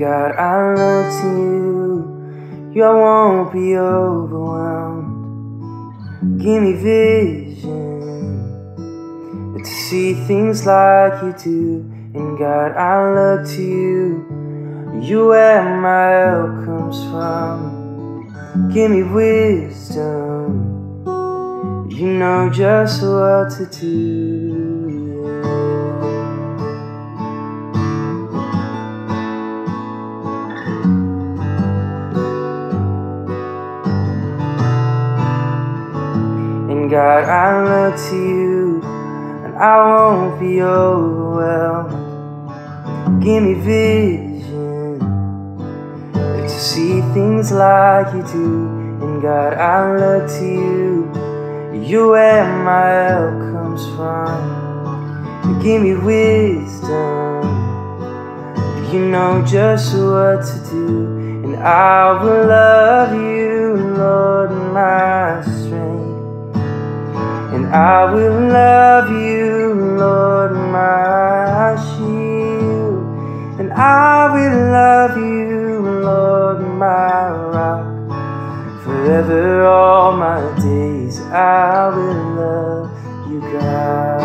God, I look to you. You won't be overwhelmed. Give me vision to see things like you do. And God, I look to you. You where my help comes from. Give me wisdom. You know just what to do. And God, I look to you, and I won't be overwhelmed. Give me vision to see things like you do. And God, I look to you. You where my help comes from. Give me wisdom. You know just what to do. And I will love you, Lord, my strength. And I will love you, Lord, my shield. And I will love you, Lord, my rock. Forever all my days I will love you, God.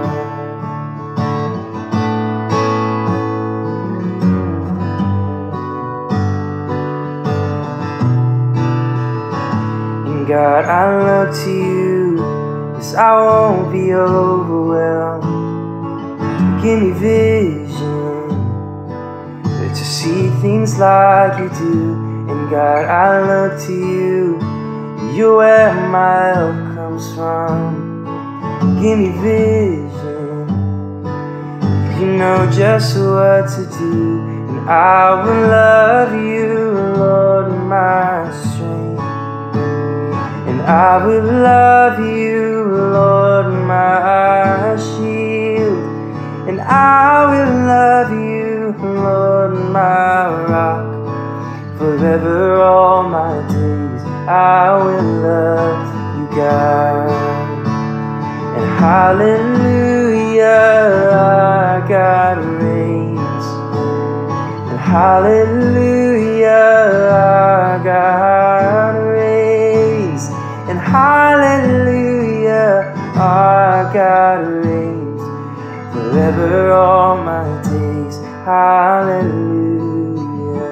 And God, I look to you, 'cause I won't be overwhelmed. Give me vision to see things like you do. And God, I look to you. You where my help comes from. Give me vision. You know just what to do. And I will love you, Lord, my strength. And I will love you, Lord, my shield. And I will love you, Lord, my rock. Forever all my days I will love you, God. And hallelujah, our God reigns. And hallelujah, our God reigns. And hallelujah, our God reigns. Forever all my days, hallelujah.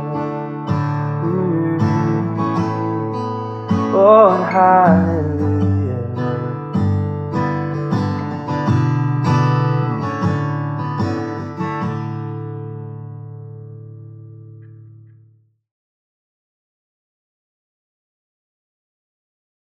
Oh, and hallelujah.